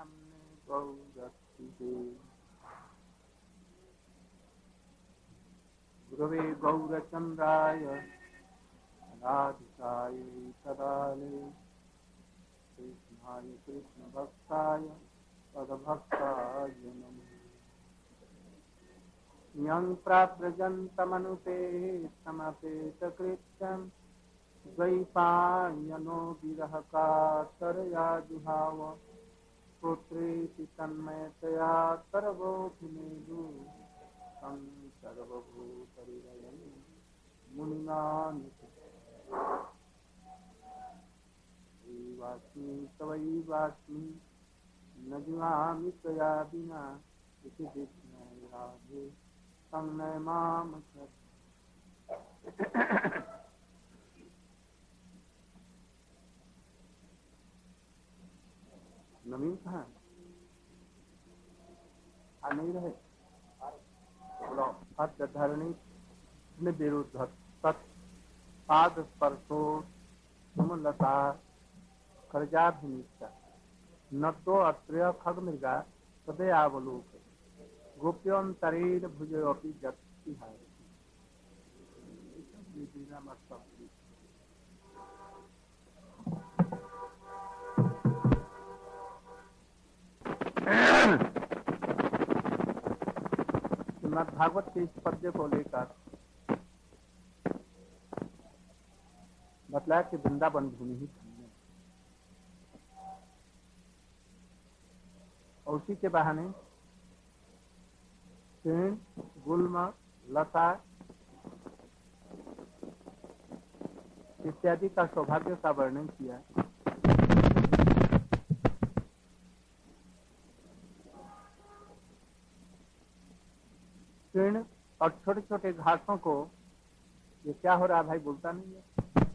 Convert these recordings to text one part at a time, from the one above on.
नाम्ने गौरक्षिते गुरवे गौरचन्द्राय राधिकाय तदाले कृष्णाय कृष्णभक्ताय तद्भक्ताय नमः। यं प्राव्रजन्तमनुते समपेतकृत्यं द्वैपायनो विरहकातरया जुहाव पुत्रेति तन्मयतया सर्वोऽभिनेदु तं सर्वभूतहृदयं मुनिनानुवास्मि तवैवास्मि न जीवामि त्वया विना इति विस्मयाधि संनय माम नवीन कहाँ आ नहीं रहे बोलो हद धरणी विरुद्ध तत् पाद स्पर्शो सुमलता खर्जाभिनिष्ठा नतो अत्र्य खग मृगा तदयावलोक गोप्योन्तरेण भुजोऽपि जतिहार श्रीमद् भागवत के इस पद्य को लेकर बतलाया कि वृंदावन भूमि ही धन्य और उसी के बहाने तृण गुल्म लता इत्यादि का सौभाग्य का वर्णन किया। तृण और छोटे छोटे घासों को ये क्या हो रहा भाई बोलता नहीं है।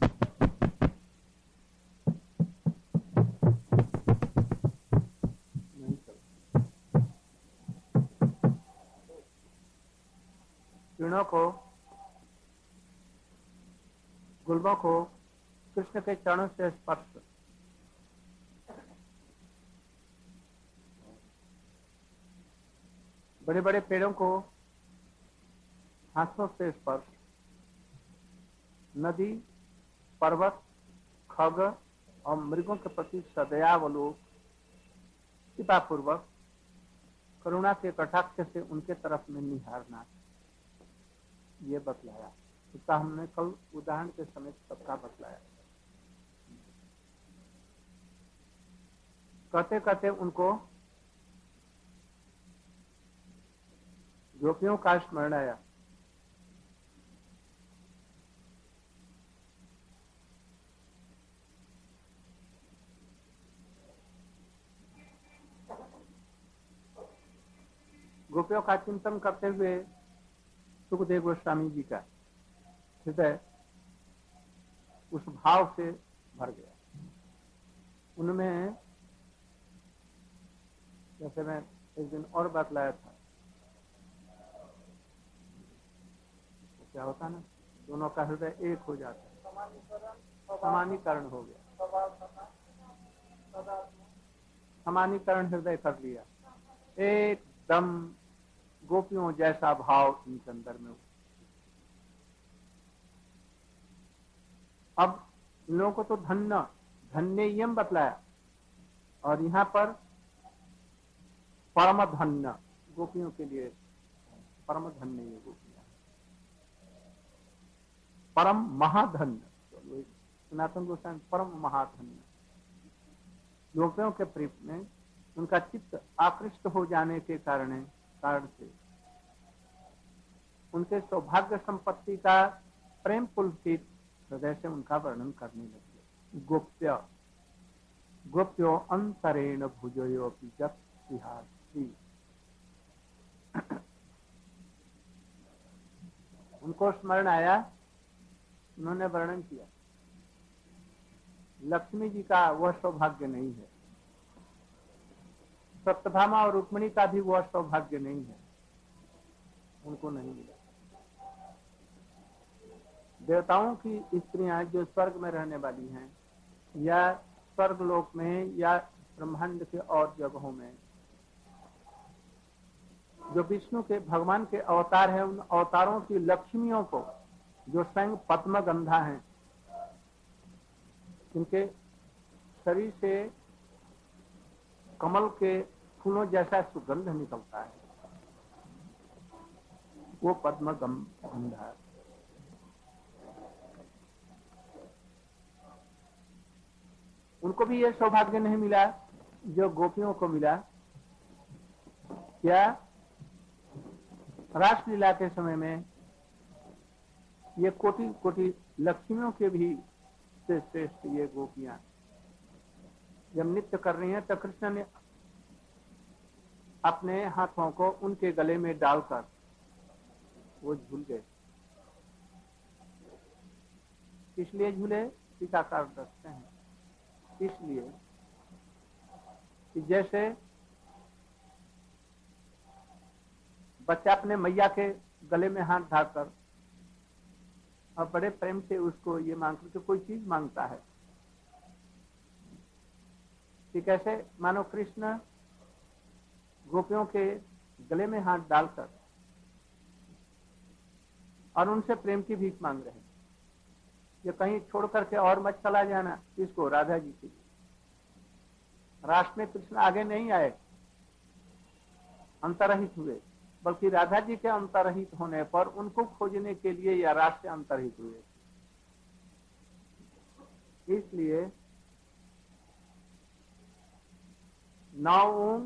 तृणों को गुल्मों को कृष्ण के चरणों से स्पर्श, बड़े बड़े पेड़ों को हाथों से स्पर्श, नदी पर्वत खग और मृगों के प्रति सदयावलोक कृपापूर्वक करुणा के कटाक्ष से उनके तरफ में निहारना, ये बतलाया। इसका हमने कल उदाहरण के समेत सबका बतलाया। कहते कहते उनको गोपियों का स्मरण आया। गोपियों का चिंतन करते हुए सुखदेव गोस्वामी जी का हृदय उस भाव से भर गया। उनमें जैसे मैं एक दिन और बतलाया था, तो क्या होता ना, दोनों का हृदय एक हो जाता है, समानीकरण हो गया, समानीकरण हृदय कर लिया, एकदम गोपियों जैसा भाव इनके अंदर में हो। अब इन लोगों को तो धन्ययम बतलाया और यहाँ पर परम धन्य गोपियों के लिए परम धन्य ये गोपियां, परम महाधन्य सनातन गोस्वामी परम महाधन्य गोपियों के प्रेम में उनका चित्त आकृष्ट हो जाने के कारण से उनके सौभाग्य संपत्ति का प्रेम पुलकित हृदय से उनका वर्णन करने लगे। गोप्यो अंतरेण भुजयोपि जत्सिहासी, उनको स्मरण आया, उन्होंने वर्णन किया लक्ष्मी जी का वह सौभाग्य नहीं है, सत्यभामा और रुक्मिणी का भी वह सौभाग्य नहीं है, उनको नहीं मिला। देवताओं की स्त्रियां जो स्वर्ग में रहने वाली हैं या स्वर्ग लोक में या ब्रह्मांड के और जगहों में जो विष्णु के भगवान के अवतार हैं, उन अवतारों की लक्ष्मियों को जो स्वयं पद्मगंधा हैं, इनके शरीर से कमल के फूलों जैसा सुगंध निकलता है, वो पद्मगंधा है। उनको भी ये सौभाग्य नहीं मिला जो गोपियों को मिला। क्या रासलीला के समय में ये कोटि कोटि लक्ष्मियों के भी से श्रेष्ठ ये गोपियां जब नृत्य कर रही हैं तो कृष्ण ने अपने हाथों को उनके गले में डालकर वो झूल गए। इसलिए झूले टीकाकार दसते हैं, इसलिए कि जैसे बच्चा अपने मैया के गले में हाथ डालकर और बड़े प्रेम से उसको ये मांगकर के कोई चीज मांगता है, कि कैसे मानो कृष्ण गोपियों के गले में हाथ डालकर और उनसे प्रेम की भीख मांग रहे हैं। ये कहीं छोड़ करके और मत चला जाना, इसको राधा जी के लिए। रास में कृष्ण आगे नहीं आए, अंतरहित हुए, बल्कि राधा जी के अंतरहित होने पर उनको खोजने के लिए या रास से अंतरहित हुए। इसलिए नौ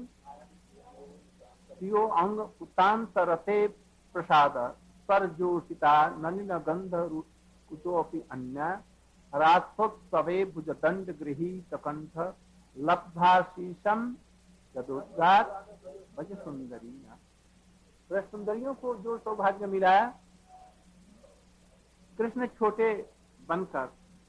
सियो अंग उतांतरते प्रसाद सरजोषिता नलिन गंध कुतोपि अन्य रासोत्सवे भुजदंड गृहीत कंठ लब्धाशीषम यदोद्गार भज सुंदरी। सुंदरियों को जो सौभाग्य मिला, कृष्ण छोटे बनकर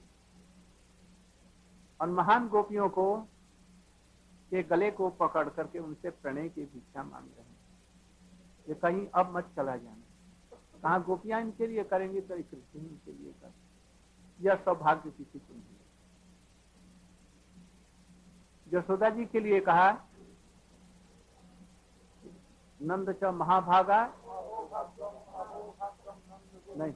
और महान गोपियों को के गले को पकड़ करके उनसे प्रणय की भिक्षा मांग रहे हैं। ये कहीं अब मत चला जाना, कहाँ गोपियां इनके लिए करेंगे तो कृष्ण इनके लिए कर। यह सौभाग्य किसी को नहीं। यशोदा जी के लिए कहा नंद च महाभागा नहीं,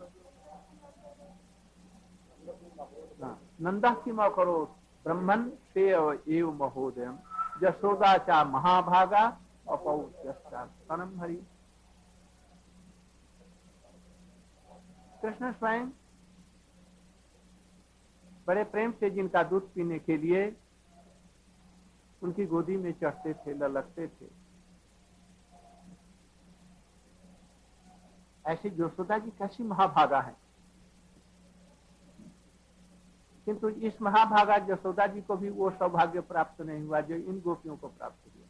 नंदा किम करो ब्रह्मन से एव महोदयम यशोदा चा महाभागा अपौष्यम हरि। कृष्ण स्वयं बड़े प्रेम से जिनका दूध पीने के लिए उनकी गोदी में चढ़ते थे, ललकते थे, ऐसी यशोदा जी कैसी महाभागा है। किंतु इस महाभागा यशोदा जी को भी वो सौभाग्य प्राप्त नहीं हुआ जो इन गोपियों को प्राप्त हुआ।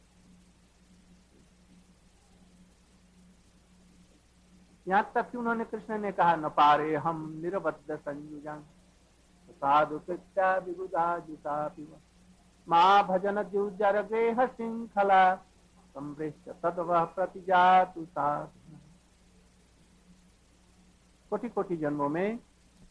यहां तक कि उन्होंने कृष्ण ने कहा न पारे हम निरबद्ध संयुजन साधु कृत्या विबुधा जुता पिव मां भजन जुजर गेह श्रृंखला संवृष्ट तद्वह प्रतिजातु साधु। कोटि कोटि जन्मों में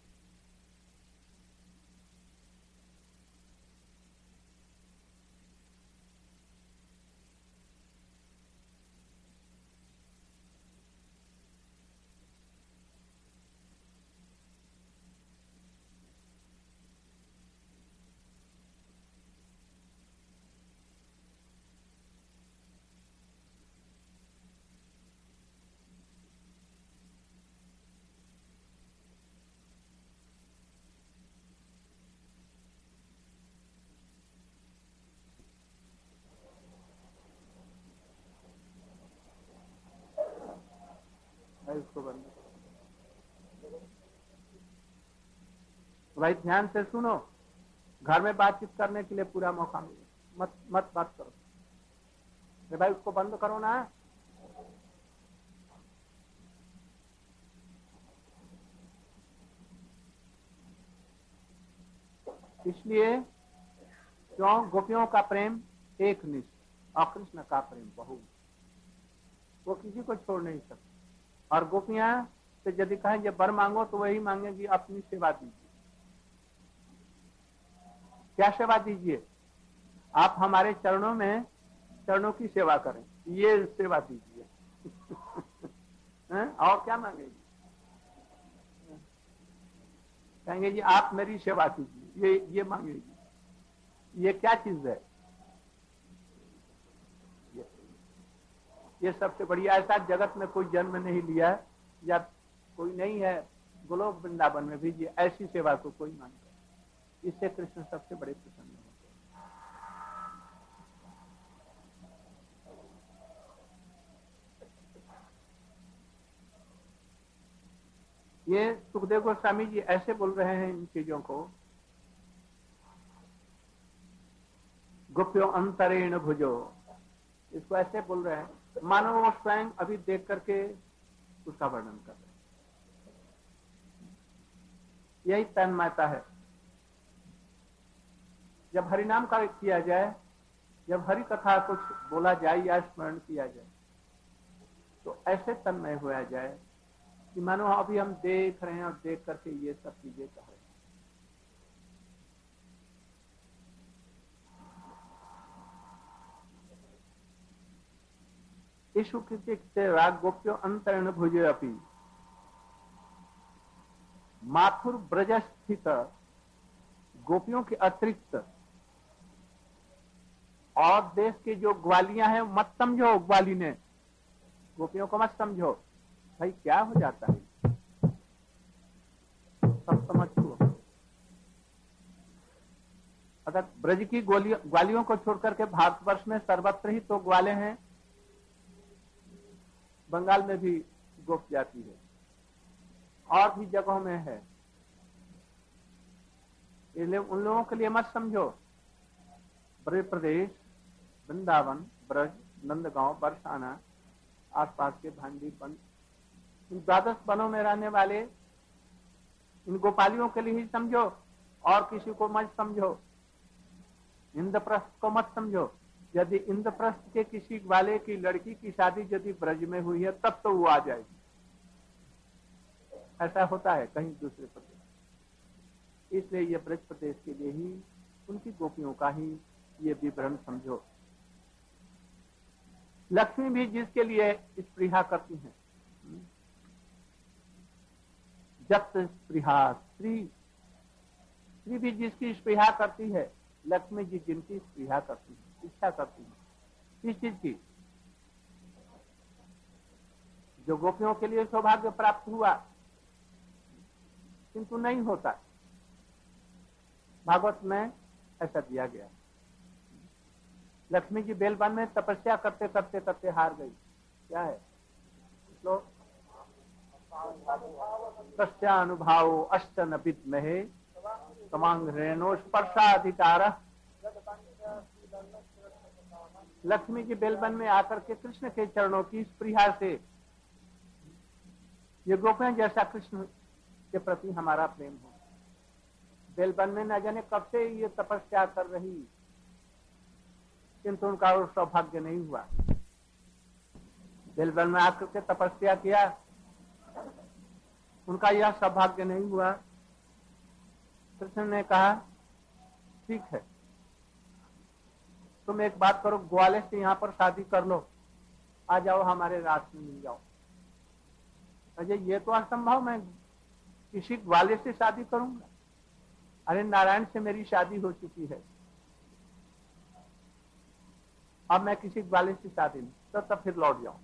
इसको बंद। भाई ध्यान से सुनो, घर में बातचीत करने के लिए पूरा मौका मिले, मत मत बात करो। भाई उसको बंद करो ना। इसलिए क्यों गोपियों का प्रेम एक निष्ठ और कृष्ण का प्रेम बहु, वो किसी को छोड़ नहीं सकते। और गोपियां से यदि कहें ये वर मांगो तो वही मांगेगी अपनी सेवा दीजिए। क्या सेवा दीजिए? आप हमारे चरणों की सेवा करें, ये सेवा दीजिए। और क्या मांगेगी? कहेंगे जी आप मेरी सेवा कीजिए, ये मांगेगी। ये क्या चीज है? ये सबसे बढ़िया। ऐसा जगत में कोई जन्म नहीं लिया या कोई नहीं है गोलोक वृंदावन में भी ये ऐसी सेवा को कोई मानता है। इससे कृष्ण सबसे बड़े प्रसन्न होते हैं। ये सुखदेव गोस्वामी जी ऐसे बोल रहे हैं इन चीजों को, गोप्यो अंतरेण भुजो, इसको ऐसे बोल रहे हैं मानो वो स्वयं अभी देख करके उसका वर्णन कर रहे हैं। यही तन्मयता है। जब हरिनाम का किया जाए, जब हरि कथा कुछ बोला जाए या स्मरण किया जाए, तो ऐसे तन्मय होया जाए कि मानो अभी हम देख रहे हैं और देख करके ये सब चीजें कह रहे हैं। ईशु कृत्य राग गोप्यो अंतरण भुजे अपी माथुर ब्रज स्थित गोपियों के अतिरिक्त और देश के जो ग्वालियां हैं मत समझो, ग्वाली ने गोपियों को मत समझो। भाई क्या हो जाता है, सब समझ लो। अगर ब्रज की ग्वालियों को छोड़कर के भारतवर्ष में सर्वत्र ही तो ग्वाले हैं, बंगाल में भी गोप जाती है और भी जगहों में है, इसलिए उन लोगों के लिए मत समझो। ब्रज प्रदेश, वृंदावन, ब्रज, नंदगांव, बरसाना, आसपास के भांडी वन, इन द्वादश वनों में रहने वाले इन गोपालियों के लिए ही समझो और किसी को मत समझो। इंद्रप्रस्थ को मत समझो। यदि इंद्रप्रस्थ के किसी वाले की लड़की की शादी यदि ब्रज में हुई है तब तो वो आ जाएगी। ऐसा होता है कहीं दूसरे प्रदेश। इसलिए ये ब्रज प्रदेश के लिए ही उनकी गोपियों का ही ये विवरण समझो। लक्ष्मी भी जिसके लिए स्पृहा करती हैं, जब स्पृहा स्त्री भी जिसकी स्पृहा करती है, लक्ष्मी जी जिनकी स्पृहा करती है, इच्छा करती है, किस चीज की? जो गोपियों के लिए सौभाग्य प्राप्त हुआ किंतु नहीं होता। भागवत में ऐसा दिया गया। लक्ष्मी जी बेलवन में तपस्या करते करते करते हार गई। क्या है? तो तस्यानुभावो अष्टन विद्महे तमांग रेणो स्पर्शाधिकार। लक्ष्मी जी बेलवन में आकर के कृष्ण के चरणों की स्पृहा से, ये गोपियां जैसा कृष्ण के प्रति हमारा प्रेम हो। बेलवन में न जाने कब से ये तपस्या कर रही, किंतु उनका वो सौभाग्य नहीं हुआ। बेलवन में आकर के तपस्या किया, उनका यह सौभाग्य नहीं हुआ। कृष्ण ने कहा ठीक है, तुम एक बात करो, ग्वाले से यहाँ पर शादी कर लो, आ जाओ हमारे रात में मिल जाओ। अजय ये तो असंभव, मैं किसी ग्वाले से शादी करूंगा? अरे नारायण से मेरी शादी हो चुकी है, अब मैं किसी ग्वाले से शादी नहीं, तो तब फिर लौट जाऊं।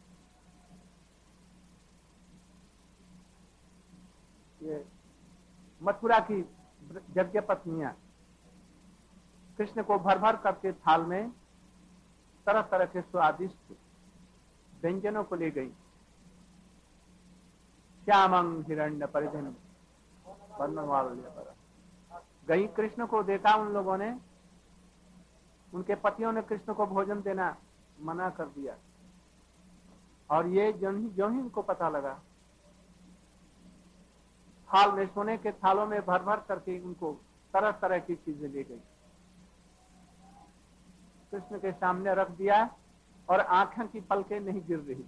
ये मथुरा की यज्ञ पत्नियां कृष्ण को भर भर करके थाल में तरह तरह के स्वादिष्ट व्यंजनों को ले गई। श्यामंग हिरण्य परिधन गई, कृष्ण को देखा उन लोगों ने, उनके पतियों ने कृष्ण को भोजन देना मना कर दिया, और ये जो ही उनको पता लगा, थाल में, सोने के थालों में भर भर करके उनको तरह तरह की चीजें ले गई, कृष्ण के सामने रख दिया, और आंखें की पलकें नहीं गिर रही।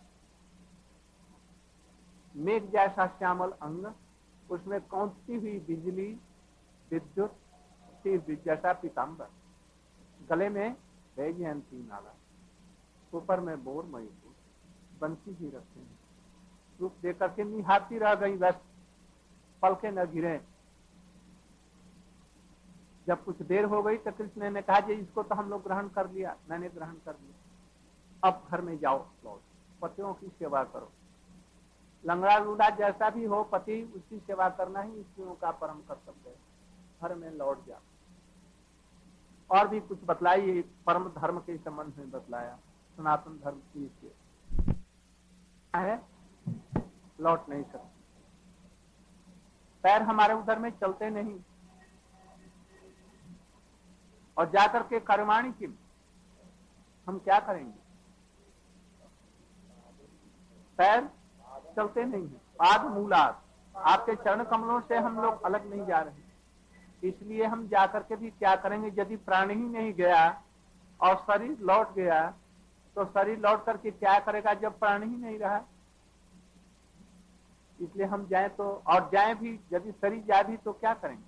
मेघ जैसा श्यामल अंग, उसमें कौंधती हुई बिजली, विद्युत, जैसा पीताम्बर, गले में वैजयंती नाला, ऊपर में बोर मयूर, बंसी ही रखते हैं। रूप देकर के निहारती रह गई, बस पलके न गिरे। जब कुछ देर हो गई तो कृष्ण ने कहा, जी इसको तो हम लोग ग्रहण कर लिया, मैंने ग्रहण कर लिया, अब घर में जाओ, लौट पतियों की सेवा करो। लंगड़ा लूड़ा जैसा भी हो, पति उसकी सेवा करना ही स्त्रियों का परम कर्तव्य है। घर में लौट जा। और भी कुछ बतलाई, परम धर्म के संबंध में बतलाया, सनातन धर्म की है, लौट नहीं सकते, पैर हमारे उधर में चलते नहीं, और जाकर के कर्माणी किम, हम क्या करेंगे? पैर चलते नहीं है, पाद मूलात, आपके चरण कमलों से हम लोग अलग नहीं जा रहे, इसलिए हम जाकर के भी क्या करेंगे? यदि प्राण ही नहीं गया और शरीर लौट गया, तो शरीर लौट करके क्या करेगा जब प्राण ही नहीं रहा? इसलिए हम जाए तो, और जाए भी, यदि शरीर जाए भी तो क्या करेंगे?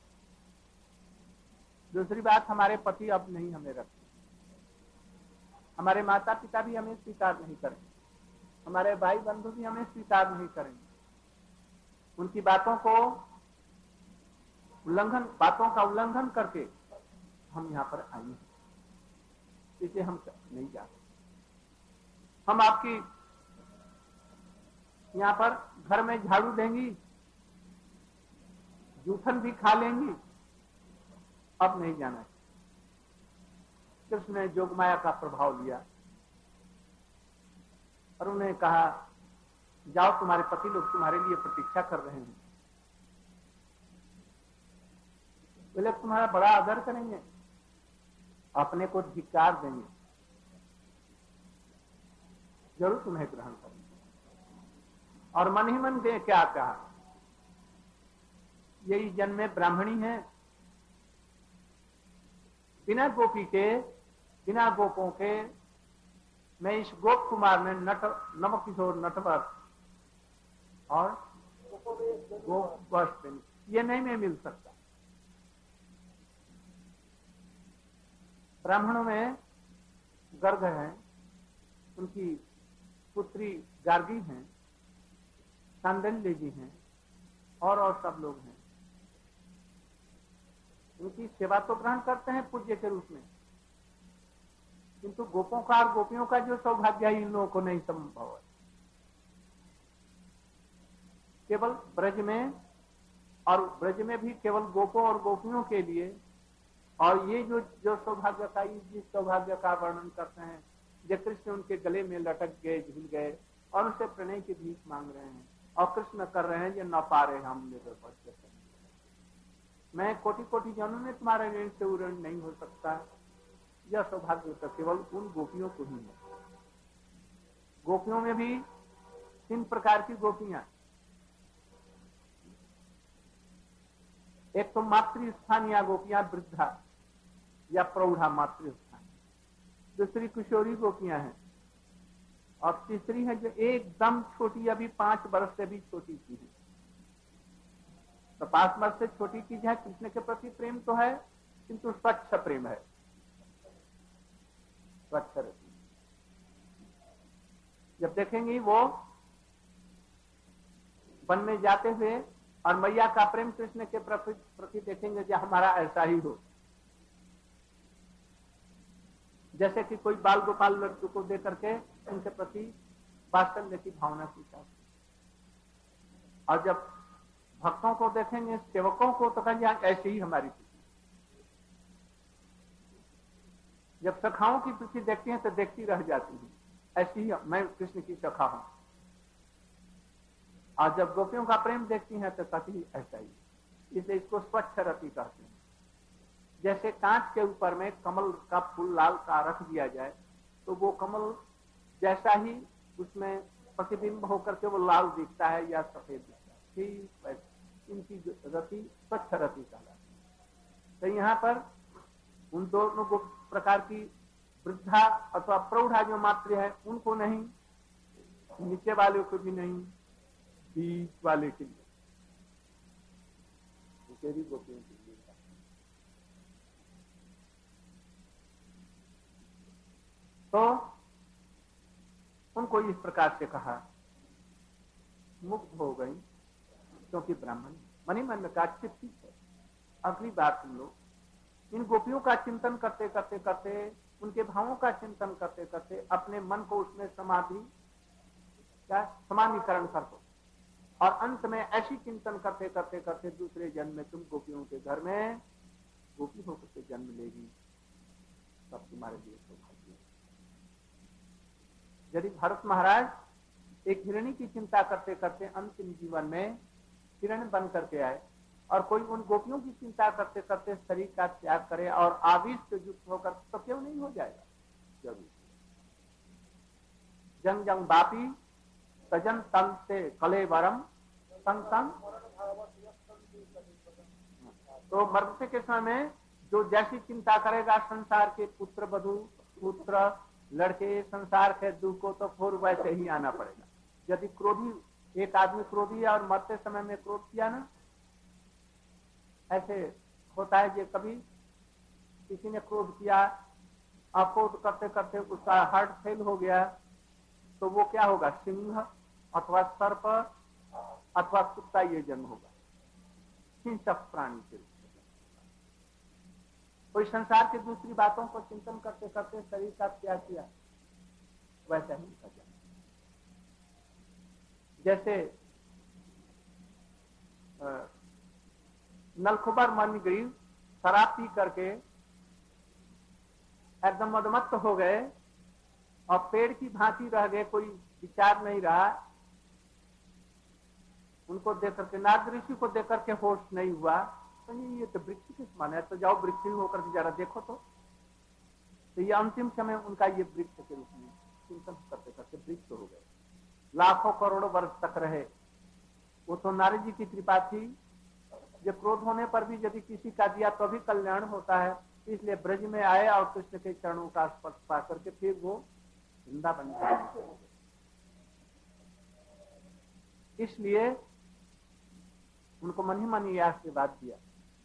दूसरी बात, हमारे पति अब नहीं हमें रखते, हमारे माता पिता भी हमें स्वीकार नहीं करेंगे, हमारे भाई बंधु भी हमें स्वीकार नहीं करेंगे, उनकी बातों का उल्लंघन करके हम यहाँ पर आए हैं, इसलिए हम नहीं जा सकते। हम आपकी यहाँ पर घर में झाड़ू देंगी, जूठन भी खा लेंगी, अब नहीं जाना है। कृष्ण ने जोगमाया का प्रभाव लिया और उन्होंने कहा, जाओ तुम्हारे पति लोग तुम्हारे लिए प्रतीक्षा कर रहे हैं, वे लोग तुम्हारा बड़ा आदर करेंगे, अपने को धिक्कार देंगे, जरूर तुम्हें ग्रहण करेंगे। और मन ही मन दे क्या कहा, यही जन्मे ब्राह्मणी है, बिना गोपी के, बिना गोपों के मैं इस गोप कुमार में नव किशोर नटवर और गोप वस्त्र, ये नहीं मैं मिल सकता। ब्राह्मणों में गर्ग है, उनकी पुत्री गार्गी हैं, सांडल्य जी हैं, और सब लोग हैं, उनकी सेवा तो ग्रहण करते हैं पूज्य के रूप में, किंतु गोपों का और गोपियों का जो सौभाग्य है इन लोगों को नहीं संभव है। केवल ब्रज में, और ब्रज में भी केवल गोपों और गोपियों के लिए, और ये जो सौभाग्य का, जिस सौभाग्य का वर्णन करते हैं, जब कृष्ण उनके गले में लटक गए, झूल गए और उनसे प्रणय की भीख मांग रहे हैं, और कृष्ण कर रहे हैं, ये न पा रहे हम मैं कोटि कोटि जनों में तुम्हारे ऋण से ऋण नहीं हो सकता, यह सौभाग्य तो केवल उन गोपियों को ही है। गोपियों में भी 3 प्रकार की गोपियां, एक तो मातृस्थानीय गोपियां, वृद्धा या प्रौढ़ा मातृस्थान, दूसरी किशोरी गोपियां हैं, और तीसरी है जो एकदम छोटी, अभी 5 वर्ष से भी छोटी की है। तो 5 वर्ष से छोटी चीज है, कृष्ण के प्रति प्रेम तो है, किंतु स्वच्छ प्रेम है, स्वच्छ रहती। जब देखेंगी वो वन में जाते हुए और मैया का प्रेम कृष्ण के प्रति देखेंगे, जो हमारा ऐसा ही हो, जैसे कि कोई बाल गोपाल लड़कों को दे करके उनके प्रति वात्सल्य की भावना की जाती। और जब भक्तों को देखेंगे, सेवकों को, तो कहेंगे ऐसे ही हमारी प्रीति। जब सखाओं की प्रीति देखती हैं तो देखती रह जाती है, ऐसी ही मैं कृष्ण की सखा हूं। और जब गोपियों का प्रेम देखती हैं तो कहती ऐसा ही, इसलिए इसको स्वच्छ रति कहते हैं। जैसे कांच के ऊपर में कमल का फूल लाल का रख दिया जाए, तो वो कमल जैसा ही उसमें प्रतिबिंब होकर के वो लाल दिखता है या सफेद दिखता है, ठीक वैसे इनकी रति स्वच्छ रति कहलाती है। तो यहाँ पर उन दोनों प्रकार की वृद्धा अथवा प्रौढ़ा जो मातृ है, उनको नहीं, नीचे वाले को भी नहीं, बीच वाले के लिए, गोपियों के लिए। तो उनको इस प्रकार से कहा, मुक्त हो गई क्योंकि ब्राह्मण। मनी मन में कहा ठीक है, अगली बार तुम लोग इन गोपियों का चिंतन करते करते करते, उनके भावों का चिंतन करते करते अपने मन को उसमें समानीकरण कर दो, और अंत में ऐसी चिंतन करते करते करते दूसरे जन्म में तुम गोपियों के घर में गोपी होकर के जन्म लेगी, तब तुम्हारे लिए सौभाग्य है। यदि भरत महाराज एक हिरणी की चिंता करते करते अंतिम जीवन में हिरण बन करके आए, और कोई उन गोपियों की चिंता करते करते शरीर का त्याग करे और आवेश से युक्त होकर, तो क्यों नहीं हो जाएगा? जरूर। जंग जंग बापी सजन तन से कलेवरम संग संग। तो मरते के समय में जो जैसी चिंता करेगा संसार के पुत्र वधु पुत्र लड़के संसार के दुख को, तो फिर वैसे ही आना पड़ेगा। यदि क्रोधी एक आदमी क्रोधी है और मरते समय में क्रोध किया ना, ऐसे होता है कि कभी किसी ने क्रोध किया और क्रोध करते करते उसका हार्ट फेल हो गया, तो वो क्या होगा? सिंह अथवा सर्प अथवा कुत्ता ये जन्म होगा, हिंसक प्राणी के रूप में। कोई संसार की दूसरी बातों को चिंतन करते करते शरीर का त्याग किया, वैसा ही का जन्म। जैसे नलखुबर मनग्रीव शराब पी करके एकदम मदमस्त हो गए और पेड़ की भांति रह गए, कोई विचार नहीं रहा। उनको देख करके, नारद ऋषि को देख करके होश नहीं हुआ, तो ये तो वृक्ष किस माने, तो जाओ वृक्ष होकर के जरा देखो। तो ये अंतिम समय उनका ये वृक्ष के रूप में चिंतन करते करते वृक्ष हो गए, लाखों करोड़ों वर्ष तक रहे। वो तो नारद जी की कृपा थी, जो क्रोध होने पर भी यदि किसी का दिया तो भी कल्याण होता है, इसलिए ब्रज में आए और कृष्ण के चरणों का स्पर्श पा करके फिर वो वृंदावन गए। इसलिए उनको मन ही मन ये आशीर्वाद दिया,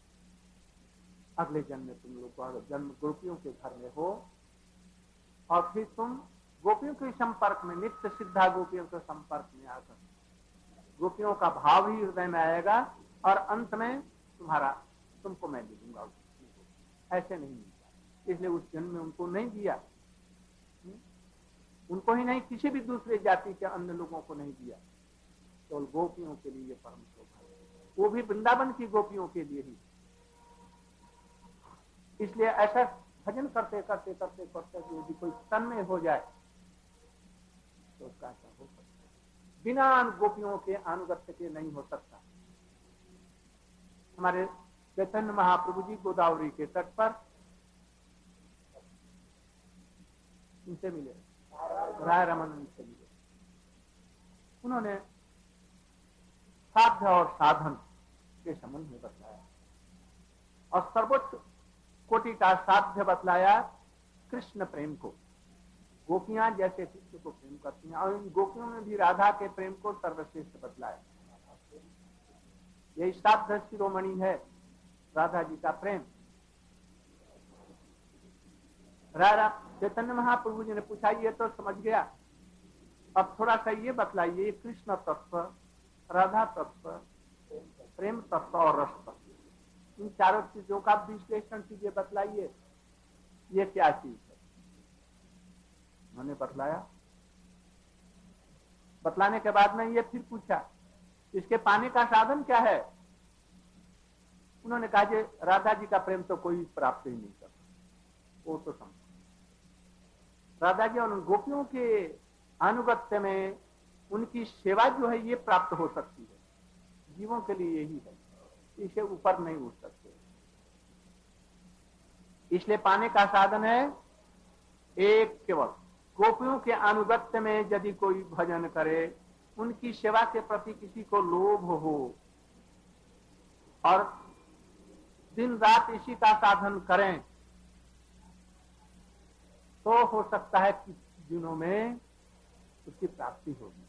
अगले जन्म में तुम लोग को जन्म गोपियों के घर में हो, और फिर तुम गोपियों के संपर्क में, नित्य सिद्धा गोपियों के संपर्क में आकर गोपियों का भाव ही हृदय में आएगा, और अंत में तुमको मैं दे दूंगा। ऐसे नहीं मिलता, इसलिए उस जन्म में उनको नहीं दिया। उनको ही नहीं, किसी भी दूसरे जाति के अन्य लोगों को नहीं दिया, केवल गोपियों के लिए परम सौभाग्य, वो भी वृंदावन की गोपियों के लिए ही। इसलिए ऐसा भजन करते करते करते करते यदि कोई तन्मय हो जाए तो उसका ऐसा हो सकता है, बिना गोपियों के अनुगत्य के नहीं हो सकता। हमारे चैतन्य महाप्रभु जी गोदावरी के तट पर इनसे मिले, राय रमन से मिले। उन्होंने साध्य और साधन के संबंध में बताया, और सर्वोच्च कोटि का साध्य बतलाया कृष्ण प्रेम को। गोपियां जैसे कृष्ण को प्रेम करती हैं, और इन गोपियों में भी राधा के प्रेम को सर्वश्रेष्ठ बतलाया। यही साध्य शिरोमणि है राधा जी का प्रेम। चैतन्य महाप्रभु जी ने पूछा, ये तो समझ गया, अब थोड़ा सा ये बतलाइए, कृष्ण तत्व, राधा तत्व, प्रेम तत्व और रस तत्व, इन चारों चीजों का विश्लेषण कीजिए, बतलाइए ये क्या चीज है। उन्होंने बतलाया। बतलाने के बाद में ये फिर पूछा, इसके पाने का साधन क्या है? उन्होंने कहा, जे राधा जी का प्रेम तो कोई प्राप्त ही नहीं करता, वो तो समझ। राधा जी और गोपियों के अनुगत्य में उनकी सेवा जो है ये प्राप्त हो सकती है, जीवों के लिए यही है, इसे ऊपर नहीं उठ सकते। इसलिए पाने का साधन है एक केवल गोपियों के अनुगत्य में यदि कोई भजन करे, उनकी सेवा के प्रति किसी को लोभ हो और दिन रात इसी का साधन करें, तो हो सकता है कि दिनों में उसकी प्राप्ति होगी।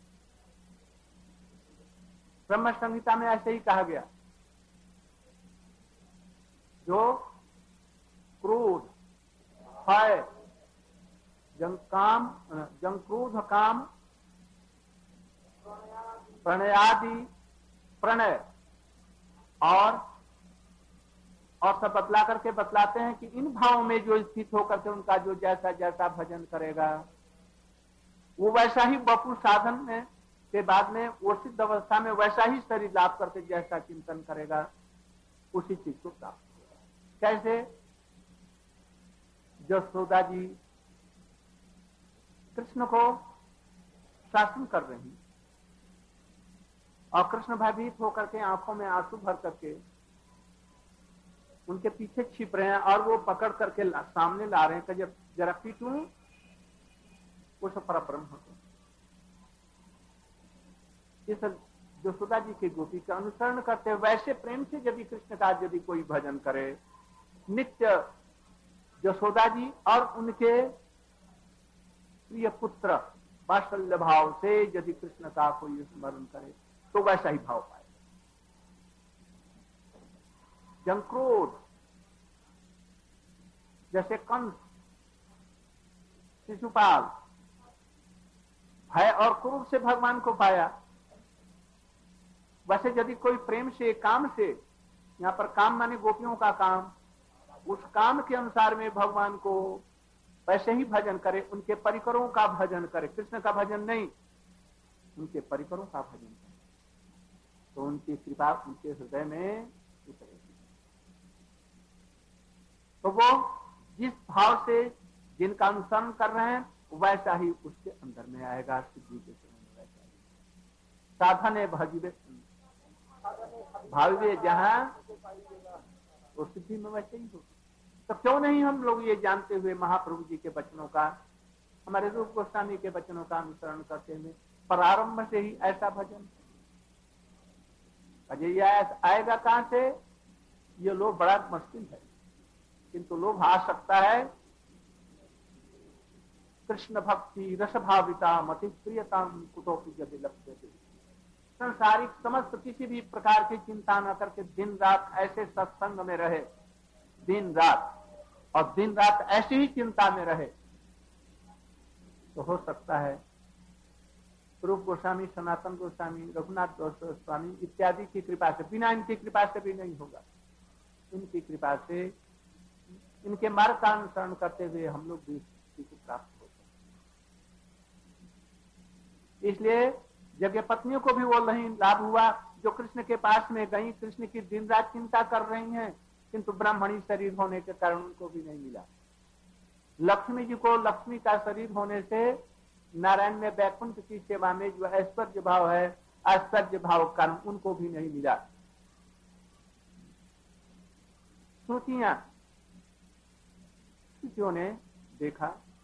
ब्रह्म संहिता में ऐसे ही कहा गया, जो क्रोध, भय, जंक्रोध काम प्रणयादि प्रणय और सब बतला करके बतलाते हैं कि इन भावों में जो स्थित होकर के उनका जो जैसा जैसा भजन करेगा वो वैसा ही वपुर साधन में के बाद में वो सिद्ध अवस्था में वैसा ही शरीर लाभ करके जैसा चिंतन करेगा उसी चीज को प्राप्त होगा। कैसे यशोदा जी कृष्ण को शासन कर रही हैं और कृष्ण भयभीत होकर के आंखों में आंसू भर करके उनके पीछे छिप रहे हैं और वो पकड़ करके सामने ला रहे हैं कि जब जरा पीटूं उस परब्रह्म होते। इस यशोदा जी के गोपी का अनुसरण करते वैसे प्रेम से यदि कृष्ण का यदि कोई भजन करे नित्य यशोदा जी और उनके प्रिय पुत्र वात्सल्य भाव से यदि कृष्ण का कोई स्मरण करे तो वैसा ही भाव पाए। जंक्रोध जैसे कंस शिशुपाल भय और क्रोध से भगवान को पाया वैसे यदि कोई प्रेम से काम से यहाँ पर काम माने गोपियों का काम उस काम के अनुसार में भगवान को वैसे ही भजन करे उनके परिकरों का भजन करे कृष्ण का भजन नहीं उनके परिकरों का भजन करे तो उनकी कृपा उनके हृदय में उतरेगी। तो वो जिस भाव से जिनका अनुसरण कर रहे हैं वैसा ही उसके अंदर में आएगा। सिद्धि के समय वैसा ही साधन है भजिवे भाविवे जहां वो सिद्धि में वैसे ही होगी। तो क्यों नहीं हम लोग ये जानते हुए महाप्रभु जी के वचनों का हमारे रूप गोस्वामी के वचनों का अनुसरण करते हुए प्रारंभ से ही ऐसा भजन अजय आएगा कहां से? ये लोभ बड़ा मुश्किल है किंतु लोभ आ सकता है कृष्ण भक्ति रसभाविता मति प्रियता कुतोपि यदि लक्ष्यते। संसारिक समस्त किसी भी प्रकार की चिंता न करके दिन रात ऐसे सत्संग में रहे दिन रात ऐसी ही चिंता में रहे तो हो सकता है रूप गोस्वामी सनातन गोस्वामी रघुनाथ गोस्वामी इत्यादि की कृपा से बिना इनकी कृपा से भी नहीं होगा। इनकी कृपा से इनके मार्ग का अनुसरण करते हुए हम लोग भी स्थिति को प्राप्त हो सकते। इसलिए यज्ञ पत्नियों को भी वो नहीं लाभ हुआ जो कृष्ण के पास में गई कृष्ण की दिन रात चिंता कर रही हैं किंतु ब्राह्मणी शरीर होने के कारण उनको भी नहीं मिला। लक्ष्मी जी को लक्ष्मी का शरीर होने से नारायण में वैकुंठ की सेवा में जो ऐश्वर्य भाव है ऐश्वर्य भाव कारण उनको भी नहीं मिला। श्रुतियों ने देखा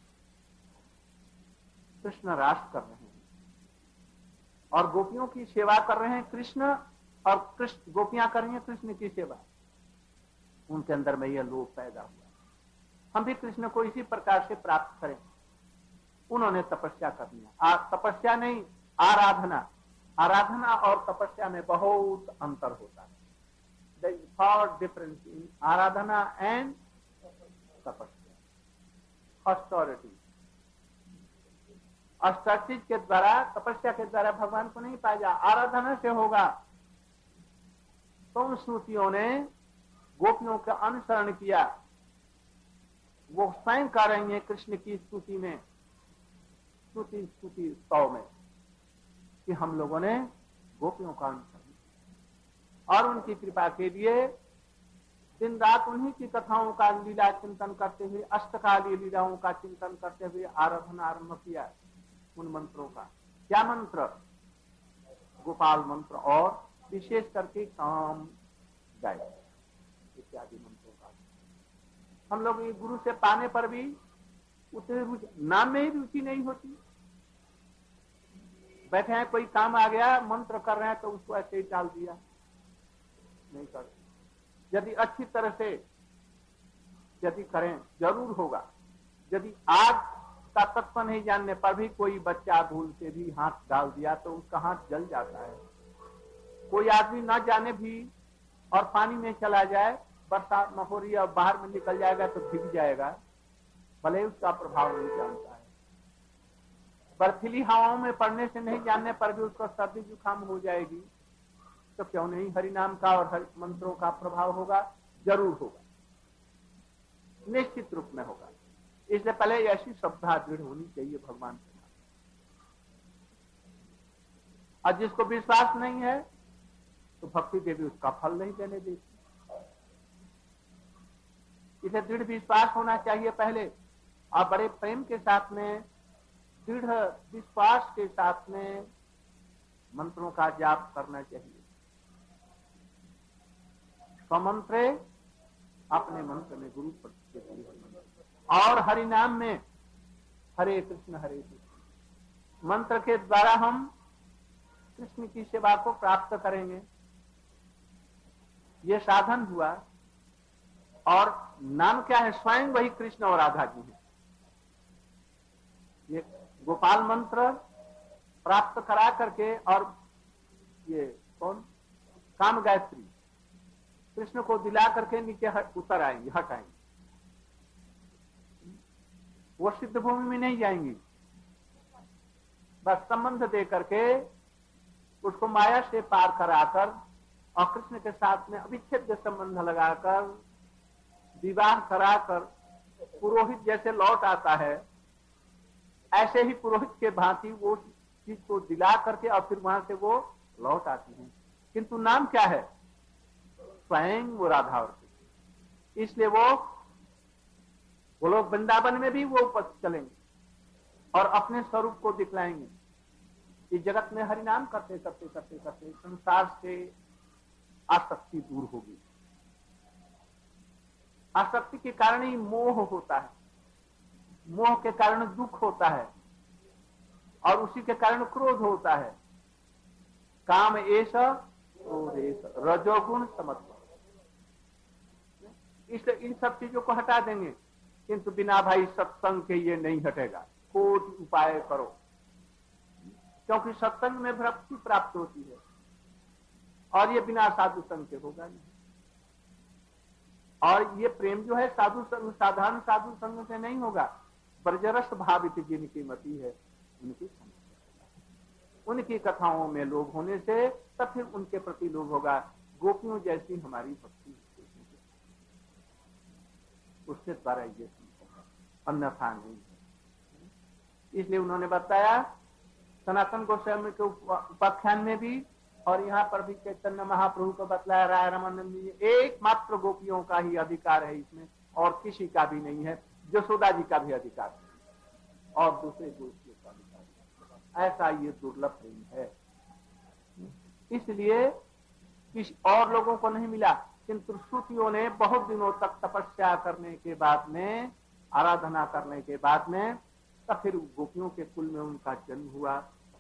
कृष्ण रास कर रहे हैं और गोपियों की सेवा कर रहे हैं कृष्ण और कृष्ण गोपियां कर रही हैं कृष्ण की सेवा। उनके अंदर में यह लोभ पैदा हुआ हम भी कृष्ण को इसी प्रकार से प्राप्त करें। उन्होंने तपस्या कर लिया। तपस्या नहीं आराधना और तपस्या में बहुत अंतर होता है। There is far difference in aradhana and tapasya. Austerity के द्वारा तपस्या के द्वारा भगवान को नहीं पाया आराधना से होगा। तो उन श्रुतियों ने गोपियों का अनुसरण किया। वो स्वयं कर रही है कृष्ण की स्तुति में स्तुति स्तव में कि हम लोगों ने गोपियों का अनुसरण और उनकी कृपा के लिए दिन रात उन्हीं की कथाओं का लीला चिंतन करते हुए अष्टकालीय लीलाओं का चिंतन करते हुए आराधना आरंभ किया। उन मंत्रों का क्या मंत्र? गोपाल मंत्र और विशेष करके काम गायत्री इत्यादि मंत्रों का। हम लोग ये गुरु से पाने पर भी उतने रुचि नाम में ही रुचि नहीं होती। बैठे हैं कोई काम आ गया मंत्र कर रहे हैं तो उसको ऐसे ही टाल दिया नहीं कर। यदि अच्छी तरह से यदि करें जरूर होगा। यदि आग का तत्व नहीं जानने पर भी कोई बच्चा भूल से भी हाथ डाल दिया तो उसका हाथ जल जाता है। कोई आदमी न जाने भी और पानी में चला जाए बरसात न हो रही और बाहर में निकल जाएगा तो भीग जाएगा भले उसका प्रभाव नहीं जानता है। बर्फीली हवाओं में पड़ने से नहीं जानने पर भी उसको सर्दी जुकाम हो जाएगी, तो क्यों नहीं हरि नाम का और हरि मंत्रों का प्रभाव होगा? जरूर होगा, निश्चित रूप में होगा। इसलिए पहले ऐसी श्रद्धा दृढ़ होनी चाहिए भगवान के नाम। और जिसको विश्वास नहीं है तो भक्ति देवी उसका फल नहीं देने देती। इसे दृढ़ विश्वास होना चाहिए पहले, और बड़े प्रेम के साथ में, दृढ़ विश्वास के साथ में मंत्रों का जाप करना चाहिए। स्वमंत्रे अपने मंत्र में गुरु प्रतिष्ठित, और हरि नाम में हरे कृष्ण मंत्र के द्वारा हम कृष्ण की सेवा को प्राप्त करेंगे। ये साधन हुआ। और नाम क्या है? स्वयं वही कृष्ण और राधा जी है। ये गोपाल मंत्र प्राप्त करा करके, और ये कौन? काम गायत्री कृष्ण को दिला करके नीचे उतर आएंगी, हट आएंगी। वो सिद्ध भूमि में नहीं जाएंगी, बस संबंध दे करके उसको माया से पार कराकर और कृष्ण के साथ में अविच्छेद्य संबंध लगाकर विवाह कराकर पुरोहित जैसे लौट आता है, ऐसे ही पुरोहित के भांति वो चीज को दिला करके और फिर वहां से वो लौट आती है। किंतु नाम क्या है? स्वयं वो राधा और कृष्ण। इसलिए वो लोग वृंदावन में भी वो उपस्थित चलेंगे और अपने स्वरूप को दिखलाएंगे। इस जगत में हरि नाम करते करते करते करते संसार से आसक्ति दूर होगी। आसक्ति के कारण ही मोह होता है, मोह के कारण दुख होता है, और उसी के कारण क्रोध होता है। काम ऐसा रजोगुण समत्व। इसलिए इन सब चीजों को हटा देंगे, किंतु बिना भाई सत्संग के ये नहीं हटेगा। कोई उपाय करो, क्योंकि सत्संग में भक्ति प्राप्त होती है और ये बिना साधु संग के होगा नहीं। और ये प्रेम जो है साधु संग, साधारण साधु संग से नहीं होगा। ब्रजरस भावित जिनकी मति है उनकी उनकी कथाओं में लोभ होने से तब फिर उनके प्रति लोभ होगा। गोपियों जैसी हमारी भक्ति उसके द्वारा ये अन्यथा नहीं। इसलिए उन्होंने बताया सनातन गोस्वामी के उपाख्यान में भी और यहाँ पर भी चैतन्य महाप्रभु को बतलाया राय रामानंद जी, एकमात्र गोपियों का ही अधिकार है इसमें, और किसी का भी नहीं है। यशोदा जी का भी अधिकार नहीं और दूसरे गोपियों का अधिकार। ऐसा ये दुर्लभ प्रेम है। इसलिए किसी और लोगों को नहीं मिला, किंतु श्रुतियों ने बहुत दिनों तक तपस्या करने के बाद में, आराधना करने के बाद में, तब फिर गोपियों के कुल में उनका जन्म हुआ।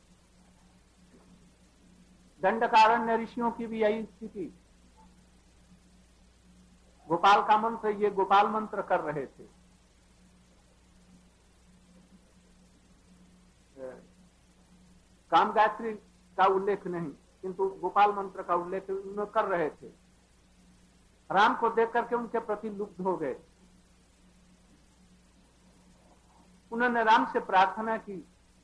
दंडकारण्य ऋषियों की भी यही स्थिति। गोपाल का मंत्र, ये गोपाल मंत्र कर रहे थे। काम गायत्री का उल्लेख नहीं, किंतु गोपाल मंत्र का उल्लेख उन्होंने कर रहे थे। राम को देख करके उनके प्रति लुब्ध हो गए। उन्होंने राम से प्रार्थना की।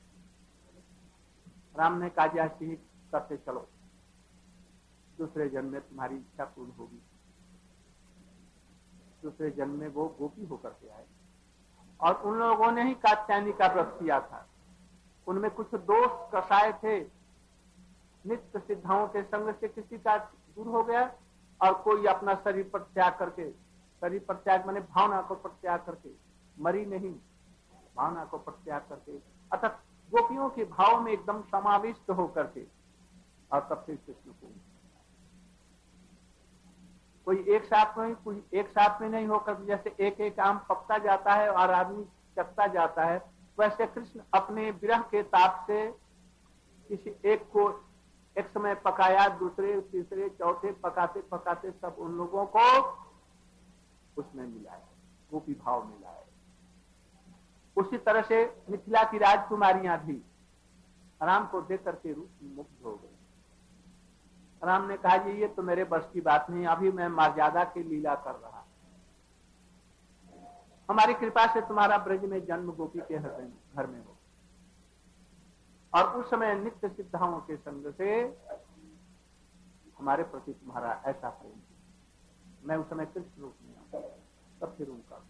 राम ने कहा जैसे ही करते चलो, दूसरे जन्म में तुम्हारी इच्छा पूर्ण होगी। दूसरे जन्म में वो गोपी होकर के आए और उन लोगों ने ही कात्यायनी का व्रत किया था। उनमें कुछ दोष कसाए थे, नित्य सिद्धाओं के संग से किसी का दूर हो गया और कोई अपना शरीर पर त्याग करके, शरीर पर त्याग माने भावना को परित्याग करके, मरी नहीं भावना को परित्याग करके, अर्थात गोपियों के भाव में एकदम समाविष्ट होकर के, और तब फिर कृष्ण को कोई एक साथ में, कोई एक साथ में नहीं होकर, जैसे एक एक आम पकता जाता है और आदमी चकता जाता है, वैसे कृष्ण अपने विरह के ताप से किसी एक को एक समय पकाया, दूसरे तीसरे चौथे पकाते पकाते सब उन लोगों को उसमें मिलाया, गोपी भाव मिलाया। उसी तरह से मिथिला की राजकुमारियां भी राम को देख करके रूप मुक्त हो गई। राम ने कहा ये तो मेरे बस की बात नहीं, अभी मैं मर्यादा की लीला कर रहा, हमारी कृपा से तुम्हारा ब्रज में जन्म गोपी के घर में हो। और उस समय नित्य सिद्धाओं के संग से हमारे प्रति तुम्हारा ऐसा प्रेम, मैं उस समय कृष्ण रूप में आऊं, तब फिर उनका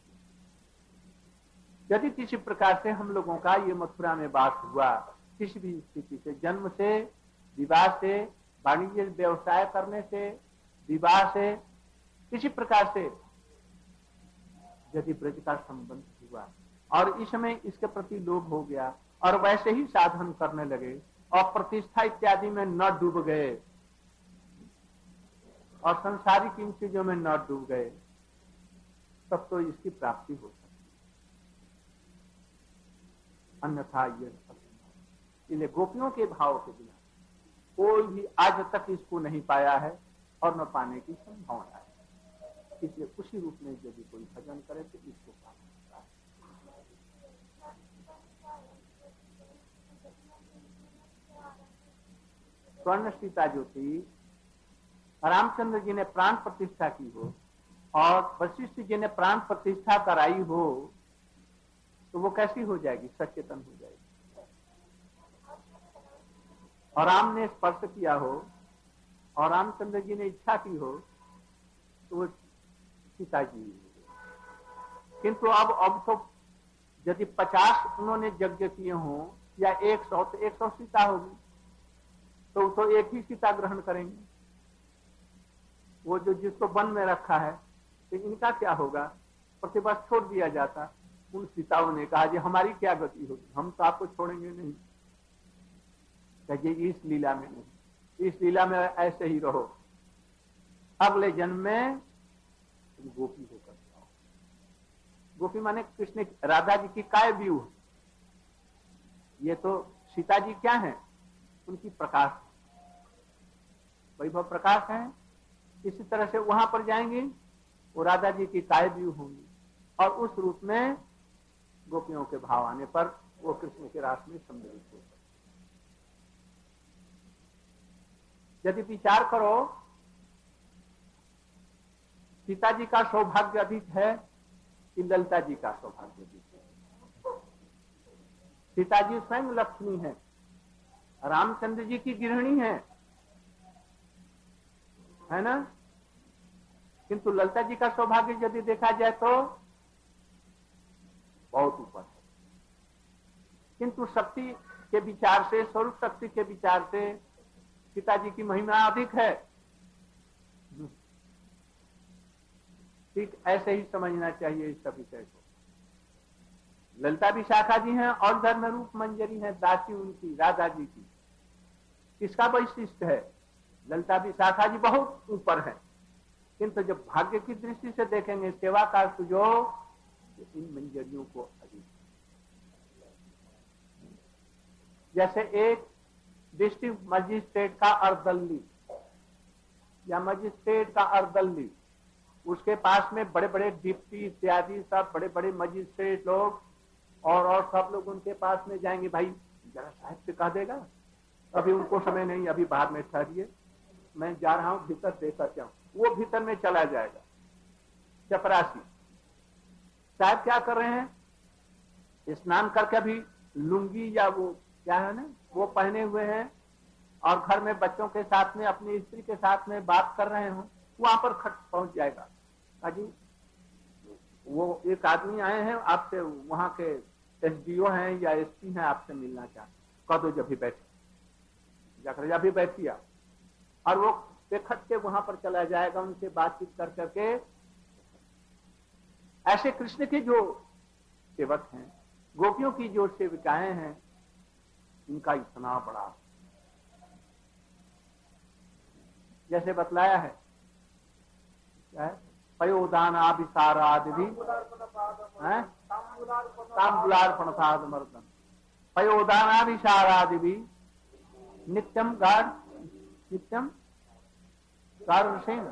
यदि किसी प्रकार से हम लोगों का ये मथुरा में वास हुआ, किसी भी स्थिति से, जन्म से, विवाह से, वाणिज्य व्यवसाय करने से, विवाह से, किसी प्रकार से यदि ब्रज का संबंध हुआ और इस समय इसके प्रति लोभ हो गया और वैसे ही साधन करने लगे और प्रतिष्ठा इत्यादि में न डूब गए और संसारिक इन चीजों में न डूब गए, तब तो इसकी प्राप्ति हो सकती, अन्यथा ये असंभव। इसलिए गोपियों के भाव के बिना कोई भी आज तक इसको नहीं पाया है और न पाने की संभावना है। इसलिए उसी रूप में यदि कोई भजन करे तो इसको प्राप्त होता है। स्वर्ण सीता जो थी, रामचंद्र जी ने प्राण प्रतिष्ठा की हो और वशिष्ठ जी ने प्राण प्रतिष्ठा कराई हो, तो वो कैसी हो जाएगी? सचेतन हो जाएगी। और राम ने स्पर्श किया हो और रामचंद्र जी ने इच्छा की हो, तो वो सीता जी। किंतु अब तो यदि 50 उन्होंने यज्ञ किए हों या 100, तो 100 सीता होगी, तो एक ही सीता ग्रहण करेंगे। वो जो जिसको वन में रखा है, तो इनका क्या होगा? प्रतिबद्ध छोड़ दिया जाता। उन सीताओं ने कहा, जी हमारी क्या गति होगी, हम तो आपको छोड़ेंगे नहीं। कहिए इस लीला में नहीं, इस लीला में ऐसे ही रहो, अगले जन्म में तुम गोपी होकर जाओ। गोपी माने कृष्ण, राधा जी की काय व्यू। ये तो सीता जी क्या है? उनकी प्रकाश, वैभव प्रकाश है। इसी तरह से वहां पर जाएंगे, वो राधा जी की काय व्यू होंगी और उस रूप में गोपियों के भाव आने पर वो कृष्ण के रास में सम्मिलित हो। यदि विचार करो, सीता जी का सौभाग्य अधिक है कि ललिता जी का सौभाग्य अधिक है? सीता जी स्वयं लक्ष्मी है, रामचंद्र जी की गृहिणी है ना? किंतु ललिता जी का सौभाग्य यदि देखा जाए तो बहुत ऊपर है। किंतु शक्ति के विचार से, स्वरूप शक्ति के विचार से सीता जी की महिमा अधिक है। ठीक ऐसे ही समझना चाहिए इस विषय को। ललिता विशाखा जी हैं और धर्म रूप मंजरी है, दासी उनकी राधा जी की। किसका वैशिष्ट है? ललिता विशाखा जी बहुत ऊपर है, किंतु जब भाग्य की दृष्टि से देखेंगे, सेवा का सुजोग, तो इन मंजरियों को अधिक। जैसे एक डिस्ट्रिक्ट मजिस्ट्रेट का अर्दल्ली या मजिस्ट्रेट का अर्दल्ली, उसके पास में बड़े बड़े डिप्टी इत्यादि सब बड़े बड़े मजिस्ट्रेट लोग और सब लोग उनके पास में जाएंगे, भाई जरा साहब से कह देगा, अभी उनको समय नहीं, अभी बाहर में ठहरिए, मैं जा रहा हूं भीतर देकर जाऊं। वो भीतर में चला जाएगा। चपरासी साहब क्या कर रहे हैं? स्नान करके अभी लुंगी या वो क्या है ना, वो पहने हुए हैं और घर में बच्चों के साथ में, अपनी स्त्री के साथ में बात कर रहे हो, वहां पर खट पहुंच जाएगा। अजी वो एक आदमी आए हैं आपसे, वहां के एसडीओ हैं या एसपी हैं, आपसे मिलना चाहते, कह दो जब भी बैठे, जाकर जब भी बैठिए, और वो बेखट के वहां पर चला जाएगा, उनसे बातचीत कर करके। ऐसे कृष्ण के जो सेवक हैं, गोपियों की जो सेविकाएं हैं, इनका इतना बड़ा, जैसे बतलाया है क्या है? पयोदानाभिसारादिवि तांबुलार्पणसादमर्दन, पयोदानाभिसारादिवि नित्यम गाढ़ नित्यम गारुषेण।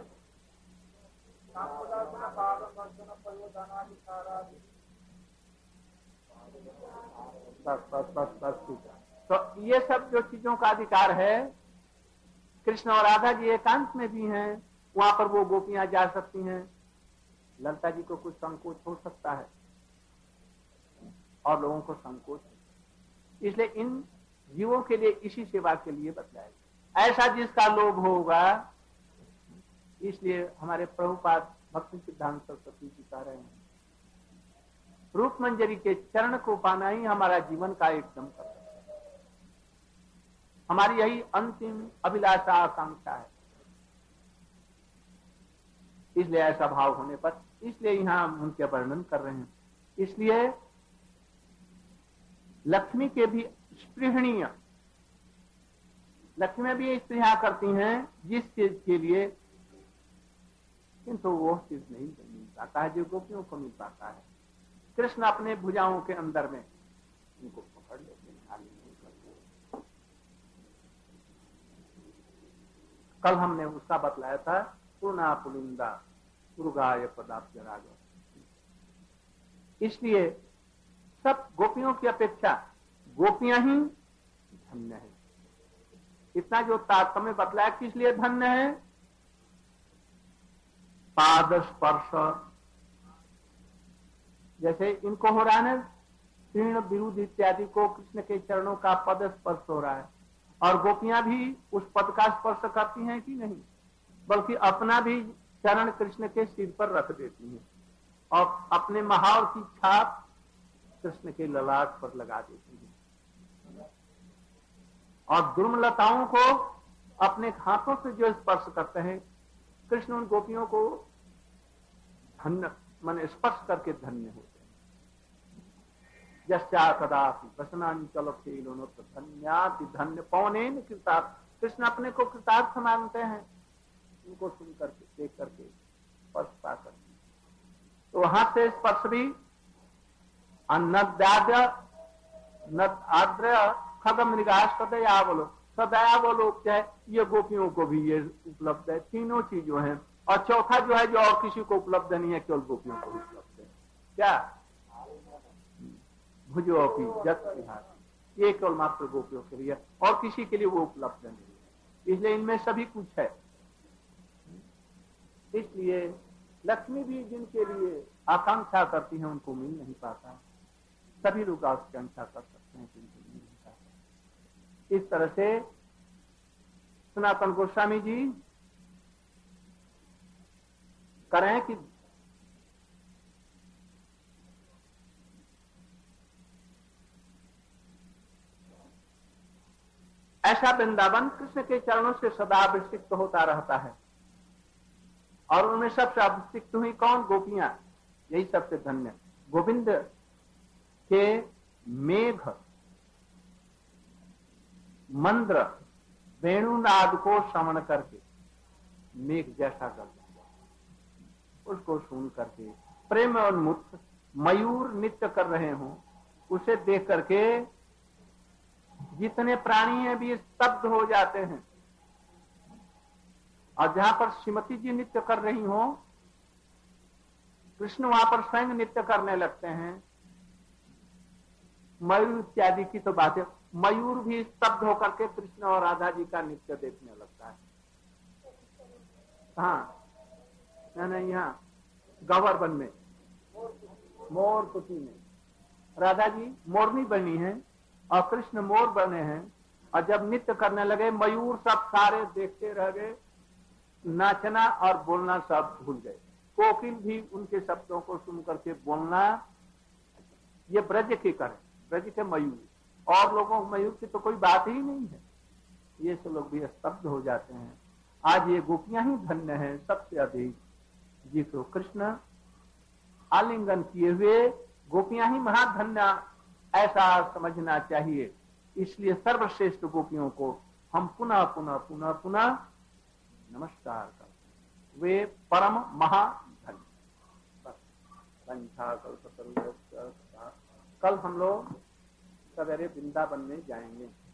बस ठीक है। तो ये सब जो चीजों का अधिकार है, कृष्ण और राधा जी एकांत में भी हैं, वहां पर वो गोपियां जा सकती हैं। ललिता जी को कुछ संकोच हो सकता है और लोगों को संकोच है, इसलिए इन जीवों के लिए इसी सेवा के लिए बतलाया। ऐसा जिसका लोभ होगा, इसलिए हमारे प्रभुपाद भक्ति सिद्धांत सरस्वती जी कह रहे हैं, रूप मंजरी के चरण को पाना ही हमारा जीवन का एकदम कर्तव्य है। हमारी यही अंतिम अभिलाषा आकांक्षा है। इसलिए ऐसा भाव होने पर, इसलिए यहां हम उनके वर्णन कर रहे हैं। इसलिए लक्ष्मी के भी स्पृहणीय, लक्ष्मी भी स्त्रियां करती हैं जिस चीज के लिए, किंतु वो चीज नहीं मिल पाता है जो गोपियों को मिल पाता है। कृष्ण अपने भुजाओं के अंदर में उनको पकड़ लेते हैं, आगे नहीं करते। कल हमने उसका बतलाया था, पूर्णा पुलिंदा दुर्गाय पदाब्ज राग। इसलिए सब गोपियों की अपेक्षा गोपियां ही धन्य है। इतना जो तारतम्य बतलाया, किस लिए धन्य है? पाद स्पर्श, जैसे इनको हो रहा है ना, तीर्ण विरुद्ध इत्यादि को कृष्ण के चरणों का पद स्पर्श हो रहा है, और गोपियां भी उस पद का स्पर्श करती हैं कि नहीं, बल्कि अपना भी चरण कृष्ण के सिर पर रख देती हैं और अपने महावर की छाप कृष्ण के ललाट पर लगा देती हैं, और दुर्मलताओं को अपने हाथों से जो स्पर्श करते हैं, कृष्ण उन गोपियों को धन्य मन स्पर्श करके धन्य होते हैं। जस्या कदापि वसनानि चलो धन्याति धन्य पौनेन कृतार्थ। कृष्ण अपने को कृतार्थ मानते हैं उनको सुन करके, देख करके, स्पर्श पा करके। तो वहां से स्पर्श भी अन्नदाद्य आद्र खग मृगा सदयावलोक, सदयावलोक है, ये गोपियों को भी ये उपलब्ध है। तीनों चीजों हैं, और चौथा जो है जो और किसी को उपलब्ध नहीं है, केवल गोपियों को उपलब्ध है। क्या? भुजो की जत विहार, ये केवल मात्र गोपियों के लिए, और किसी के लिए वो उपलब्ध नहीं है। इसलिए इनमें सभी कुछ है। इसलिए लक्ष्मी भी जिनके लिए आकांक्षा करती है उनको मिल नहीं पाता, सभी लोग आकांक्षा कर सकते हैं जिनको मिल नहीं पाता। इस तरह से सनातन गोस्वामी जी करें कि ऐसा वृंदावन कृष्ण के चरणों से सदा अभिषिक्त होता रहता है, और उनमें सबसे अभिषिक्त हुई कौन? गोपियां। यही सबसे धन्य। गोविंद के मेघ मंद्र वेणुनाद को श्रवण करके, मेघ जैसा कर उसको सुन करके प्रेम उन्मुक्त मयूर नृत्य कर रहे हों, उसे देख करके जितने प्राणी हैं भी स्तब्ध हो जाते हैं। और जहां पर श्रीमती जी नृत्य कर रही हो, कृष्ण वहां पर स्वयं नृत्य करने लगते हैं। मयूर इत्यादि की तो बात है, मयूर भी स्तब्ध होकर के कृष्ण और राधा जी का नृत्य देखने लगता है। हाँ, नहीं, यहाँ गवर्धन में मोर कुटी में राधा जी मोरनी बनी है और कृष्ण मोर बने हैं, और जब नृत्य करने लगे मयूर सब सारे देखते रह गए, नाचना और बोलना सब भूल गए। कोकिल भी उनके शब्दों को सुन करके बोलना, ये ब्रज के करें, ब्रज के मयूर, और लोगों मयूर की तो कोई बात ही नहीं है। ये सब लोग भी स्तब्ध हो जाते हैं। आज ये गोपियां ही धन्य हैं सबसे अधिक, जिसको कृष्ण आलिंगन किए हुए गोपियां ही महाधन्य, ऐसा समझना चाहिए। इसलिए सर्वश्रेष्ठ गोपियों को हम पुनः पुनः पुनः पुनः नमस्कार करते, वे परम महाधन्य। कल हम लोग सवेरे वृंदावन में जाएंगे।